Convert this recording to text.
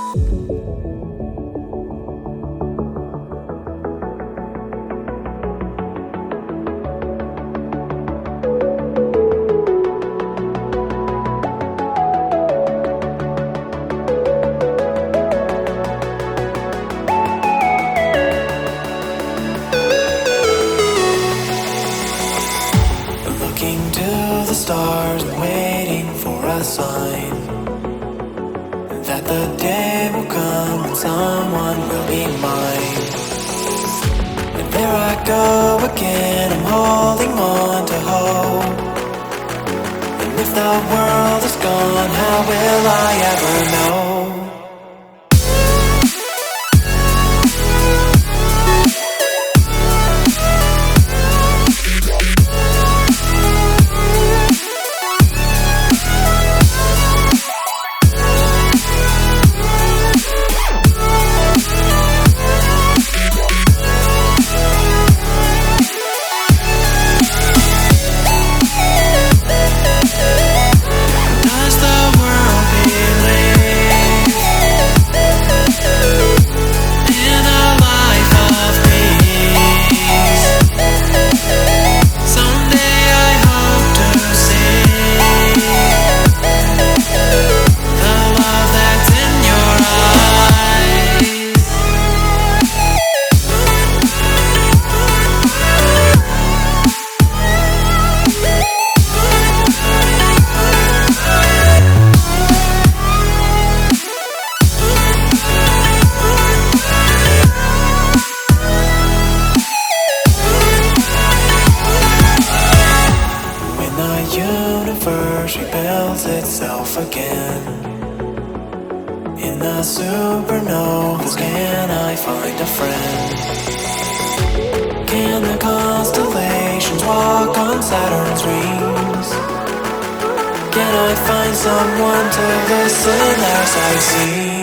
Looking to the stars and waiting for a sign that the day will come when someone will be mine. And there I go again, I'm holding on to hope. And if the world is gone, how will I ever know? Universe rebuilds itself again. In the supernovas, can I find a friend? Can the constellations walk on Saturn's rings? Can I find someone to listen as I sing?